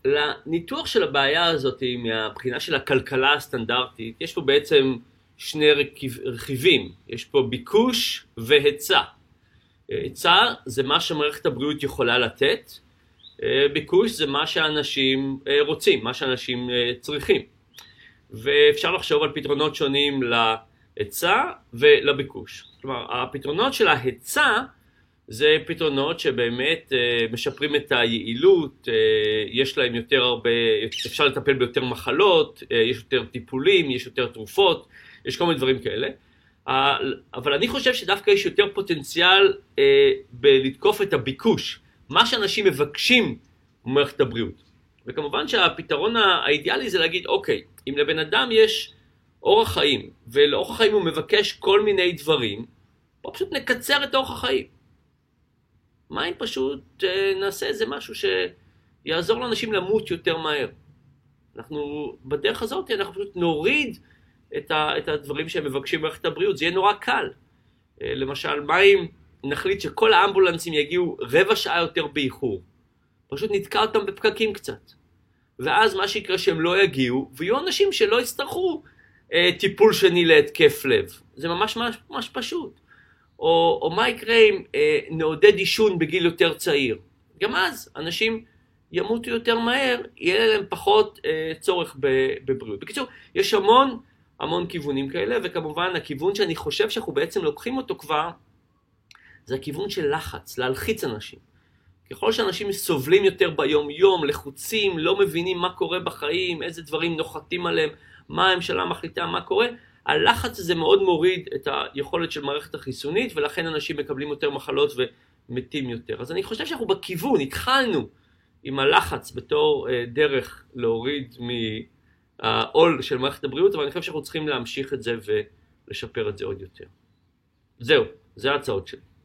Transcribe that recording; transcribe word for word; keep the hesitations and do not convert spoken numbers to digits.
לניתוח של הבעיה הזאת מהבחינה של הכלכלה הסטנדרטית, יש פה בעצם שני רכיב, רכיבים. יש פה ביקוש והיצע. היצע זה מה שמערכת הבריאות יכולה לתת, ביקוש זה מה שאנשים רוצים, מה שאנשים צריכים. ואפשר לחשוב על פתרונות שונים להיצע ולביקוש. כלומר, הפתרונות של ההיצע זה פתרונות שבאמת משפרים את היעילות, יש להם יותר הרבה, אפשר לטפל ביותר מחלות, יש יותר טיפולים, יש יותר תרופות, יש כל מיני דברים כאלה. אבל אני חושב שדווקא יש יותר פוטנציאל בלתקוף את הביקוש, מה שאנשים מבקשים במערכת הבריאות. וכמובן שהפתרון האידיאלי זה להגיד, אוקיי, אם לבן אדם יש אורח חיים, ולאורח החיים הוא מבקש כל מיני דברים, בוא פשוט נקצר את אורח החיים. מה אם פשוט נעשה איזה משהו שיעזור לאנשים למות יותר מהר? אנחנו, בדרך הזאת, אנחנו פשוט נוריד את, ה, את הדברים שהם מבקשים במערכת הבריאות. זה יהיה נורא קל. למשל, מה אם נחליט שכל האמבולנסים יגיעו רבע שעה יותר באיחור? פשוט נתקע אותם בפקקים קצת. ואז מה שיקרה שהם לא יגיעו, ויהיו אנשים שלא יצטרכו אה, טיפול שני להתקף לב. זה ממש ממש, ממש פשוט. או, או מה יקרה אם אה, נעודד עישון בגיל יותר צעיר? גם אז אנשים ימותו יותר מהר, יהיה להם פחות אה, צורך בבריאות. בקיצור, יש המון המון כיוונים כאלה, וכמובן הכיוון שאני חושב שאנחנו בעצם לוקחים אותו כבר, זה הכיוון של לחץ, להלחיץ אנשים. ככל שאנשים סובלים יותר ביום יום, לחוצים, לא מבינים מה קורה בחיים, איזה דברים נוחתים עליהם, מה הממשלה מחליטה, מה קורה, הלחץ הזה מאוד מוריד את היכולת של מערכת החיסונית, ולכן אנשים מקבלים יותר מחלות ומתים יותר. אז אני חושב שאנחנו בכיוון, התחלנו עם הלחץ בתור אה, דרך להוריד מהעול של מערכת הבריאות, אבל אני חושב שאנחנו צריכים להמשיך את זה ולשפר את זה עוד יותר. זהו, זה ההצעות שלי.